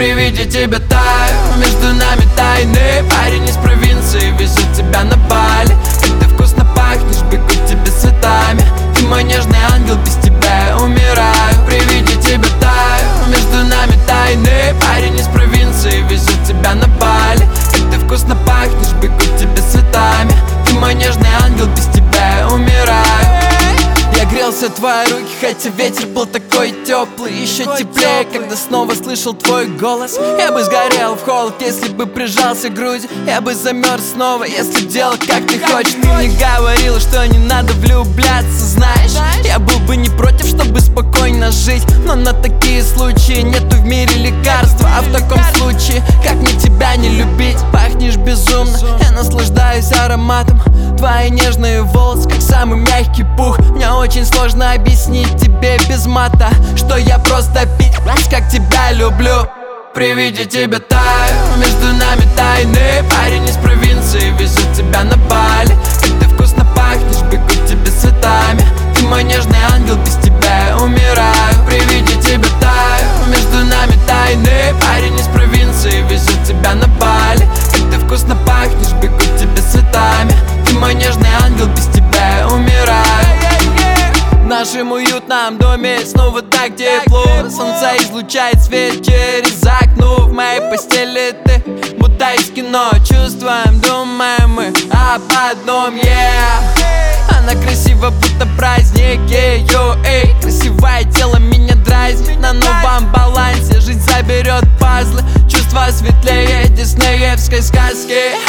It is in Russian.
При виде тебя таю, между нами тайны. Парень из провинции везет тебя на Бали. Как ты вкусно пахнешь, бегу к тебе цветами. Ты мой нежный ангел, без тебя я умираю. При виде тебя таю, между нами тайны. Парень из провинции везет тебя на Бали. Как ты вкусно пахнешь, бегу к тебе цветами. Ты мой нежный ангел, без тебя я умираю. Я грелся в твои руки, хотя ветер был такой теплый. Еще теплее, когда снова слышал твой голос. Я бы сгорел в холод, если бы прижался к груди. Я бы замерз снова, если делал как ты хочешь. Ты мне говорила, что не надо влюбляться, знаешь. Я был бы не против, чтобы спокойно жить, но на такие случаи нету в мире лекарства. А в таком случае, как мне тебя не любить? Пахнешь безумно, я наслаждаюсь ароматом. Твои нежные волосы, как самый мягкий пух. Мне очень сложно объяснить тебе без мата, что я просто пи***ц, как тебя люблю. При виде тебя таю, между нами тайны. Парень из провинции везет тебя на Бали. Как ты вкусно пахнешь, бегу к тебе цветами. Ты мой нежный ангел, без тебя я умираю. При виде тебя таю, между нами тайны. Парень из провинции везет тебя на Бали. Как ты вкусно пахнешь, бегу к тебе цветами. Ты мой нежный ангел, без тебя я умираю. В нашем уютном доме снова так тепло. Солнце излучает свет через окно. В моей постели ты, будто из кино. Чувствуем, думаем мы об одном, yeah. Она красива, будто праздник, эй. Красивое тело меня дразнит на новом балансе. Жизнь заберет пазлы, чувства светлее диснеевской сказки.